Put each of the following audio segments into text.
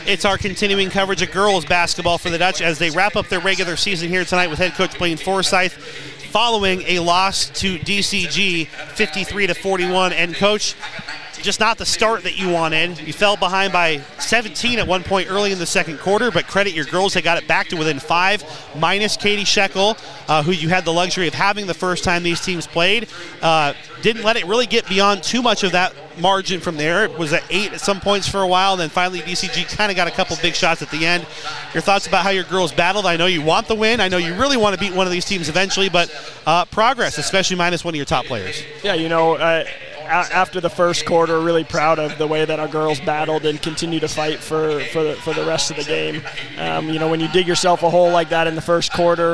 It's our continuing coverage of girls basketball for the Dutch as they wrap up their regular season here tonight with head coach Blaine Forsyth following a loss to DCG 53-41. And coach, just not the start that you wanted. You fell behind by 17 at one point early in the second quarter, but credit your girls, they got it back to within 5, minus Katie Shekel, who you had the luxury of having the first time these teams played. Didn't let it really get beyond too much of that margin from there. It was at 8 at some points for a while, and then finally DCG kind of got a couple big shots at the end. Your thoughts about how your girls battled? I know you want the win. I know you really want to beat one of these teams eventually, but progress, especially minus one of your top players. Yeah, you know, after the first quarter, really proud of the way that our girls battled and continue to fight for the rest of the game. You know, when you dig yourself a hole like that in the first quarter,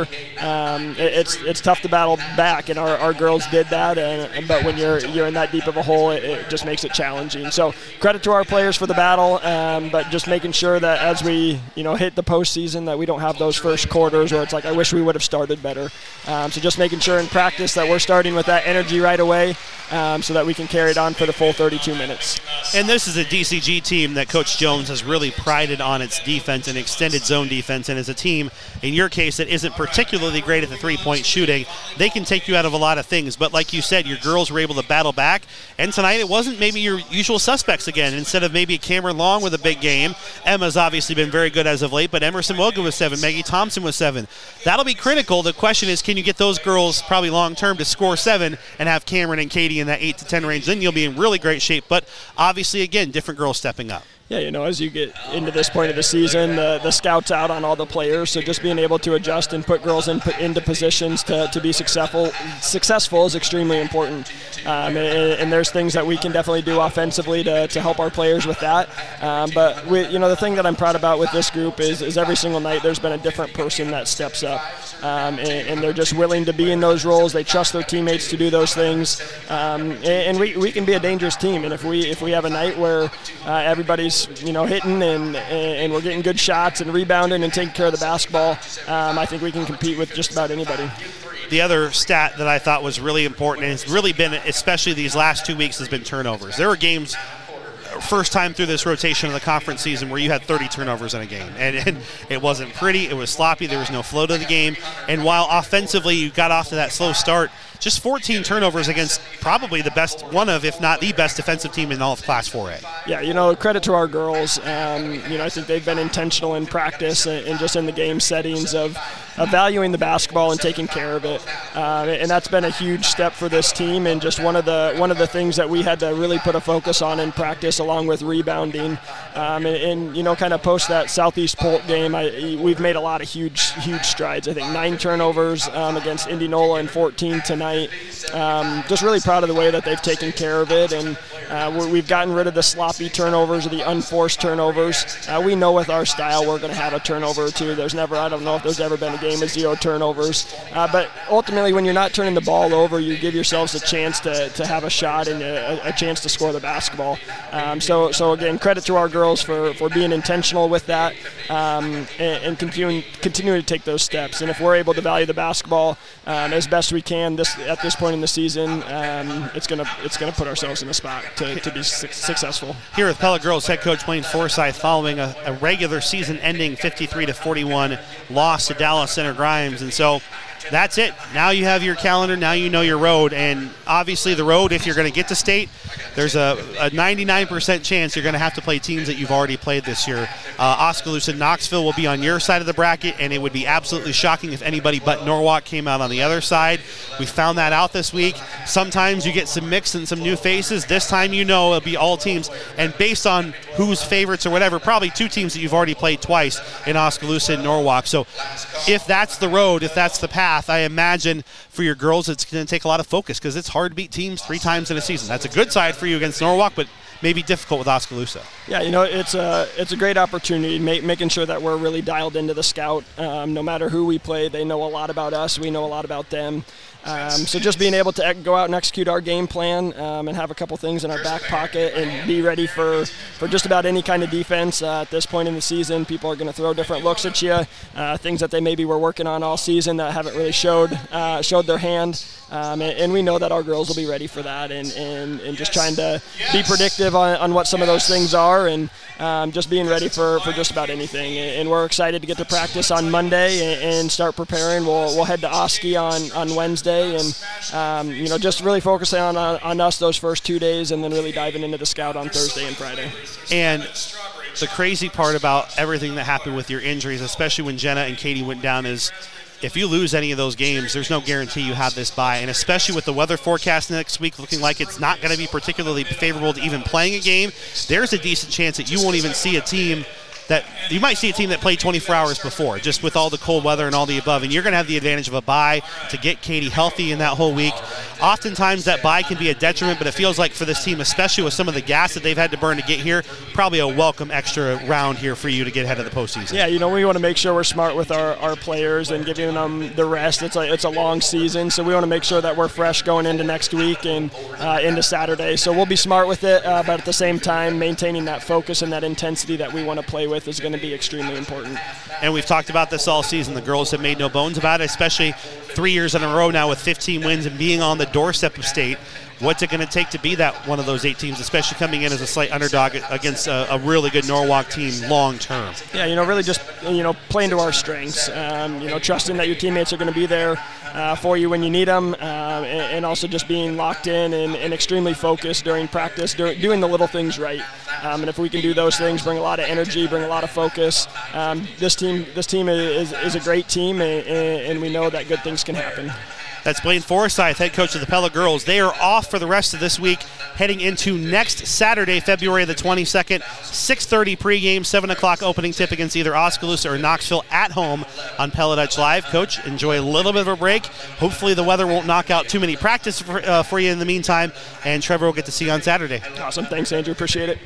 it's tough to battle back, and our girls did that. But when you're in that deep of a hole, it just makes it challenging. So credit to our players for the battle, but just making sure that as we hit the postseason, that we don't have those first quarters where it's like, I wish we would have started better. So just making sure in practice that we're starting with that energy right away, so that we can carry it on for the full 32 minutes. And this is a DCG team that Coach Jones has really prided on its defense and extended zone defense, and as a team, in your case, that isn't particularly great at the three-point shooting. They can take you out of a lot of things, but like you said, your girls were able to battle back, and tonight it wasn't maybe your usual suspects again. Instead of maybe Cameron Long with a big game, Emma's obviously been very good as of late, but Emerson Moga was 7, Maggie Thompson was 7. That'll be critical. The question is, can you get those girls probably long-term to score 7 and have Cameron and Katie in that 8 to 10 range? Then you'll be in really great shape, but obviously, again, different girls stepping up. Yeah, as you get into this point of the season, the scout's out on all the players, so just being able to adjust and put girls into positions to be successful is extremely important. And there's things that we can definitely do offensively to help our players with that. But the thing that I'm proud about with this group is every single night there's been a different person that steps up. And they're just willing to be in those roles. They trust their teammates to do those things. And we can be a dangerous team. And if we have a night where everybody's hitting and we're getting good shots and rebounding and taking care of the basketball, I think we can compete with just about anybody. The other stat that I thought was really important, and it's really been, especially these last 2 weeks, has been turnovers. There were games, first time through this rotation of the conference season, where you had 30 turnovers in a game, and it wasn't pretty, it was sloppy, there was no flow to the game, and while offensively you got off to that slow start, just 14 turnovers against probably the best, one of, if not the best defensive team in all of Class 4A. Yeah, credit to our girls. I think they've been intentional in practice and just in the game settings of valuing the basketball and taking care of it. And that's been a huge step for this team, and just one of the things that we had to really put a focus on in practice, along with rebounding. And kind of post that Southeast Polk game, we've made a lot of huge strides. I think 9 turnovers against Indianola and 14 tonight. Just really proud of the way that they've taken care of it, and we've gotten rid of the sloppy turnovers or the unforced turnovers. We know with our style we're going to have a turnover or two. I don't know if there's ever been a game of 0 turnovers, but ultimately when you're not turning the ball over, you give yourselves a chance to have a shot and a chance to score the basketball. So again, credit to our girls for being intentional with that, and continuing to take those steps. And if we're able to value the basketball as best we can at this point in the season, it's gonna put ourselves in a spot to be successful. Here with Pella Girls head coach Blaine Forsyth following a regular season ending 53-41 loss to Dallas Center Grimes, and so that's it. Now you have your calendar, now you know your road, and obviously the road, if you're going to get to state, there's a 99% chance you're going to have to play teams that you've already played this year. Oskaloosa and Knoxville will be on your side of the bracket, and it would be absolutely shocking if anybody but Norwalk came out on the other side. We found that out this week. Sometimes you get some mix and some new faces. This time it'll be all teams, and based on who's favorites or whatever, probably 2 teams that you've already played twice in Oskaloosa and Norwalk. So if that's the road, if that's the path, I imagine for your girls it's going to take a lot of focus, because it's hard to beat teams 3 times in a season. That's a good side for you against Norwalk, but maybe difficult with Oskaloosa. Yeah, it's a great opportunity, making sure that we're really dialed into the scout. No matter who we play, they know a lot about us. We know a lot about them. So just being able to go out and execute our game plan and have a couple things in our back pocket and be ready for just about any kind of defense at this point in the season. People are going to throw different looks at you, things that they maybe were working on all season that haven't really showed their hand. And we know that our girls will be ready for that and just trying to be predictive on what some of those things are and just being ready for just about anything. And we're excited to get to practice on Monday and start preparing. We'll head to Oski on Wednesday and just really focusing on us those first 2 days and then really diving into the scout on Thursday and Friday. And the crazy part about everything that happened with your injuries, especially when Jenna and Katie went down, is if you lose any of those games, there's no guarantee you have this bye. And especially with the weather forecast next week looking like it's not going to be particularly favorable to even playing a game, there's a decent chance that you won't even see a team that you might see a team that played 24 hours before, just with all the cold weather and all the above, and you're going to have the advantage of a bye to get Katie healthy in that whole week. Oftentimes that bye can be a detriment, but it feels like for this team, especially with some of the gas that they've had to burn to get here, probably a welcome extra round here for you to get ahead of the postseason. Yeah, we want to make sure we're smart with our players and giving them the rest. It's a long season, so we want to make sure that we're fresh going into next week and into Saturday. So we'll be smart with it, but at the same time, maintaining that focus and that intensity that we want to play with is going to be extremely important. And we've talked about this all season. The girls have made no bones about it, especially 3 years in a row now with 15 wins and being on the doorstep of state. What's it going to take to be that one of those 8 teams, especially coming in as a slight underdog against a really good Norwalk team long term? Yeah, really just, playing to our strengths. Trusting that your teammates are going to be there for you when you need them, and also just being locked in and extremely focused during practice, doing the little things right. And if we can do those things, bring a lot of energy, bring a lot of focus, this team is a great team, and we know that good things can happen. That's Blaine Forsyth, head coach of the Pella girls. They are off for the rest of this week, heading into next Saturday, February the 22nd, 6:30 pregame, 7 o'clock opening tip against either Oskaloosa or Knoxville at home on Pella Dutch Live. Coach, enjoy a little bit of a break. Hopefully the weather won't knock out too many practice for you in the meantime, and Trevor will get to see you on Saturday. Awesome. Thanks, Andrew. Appreciate it.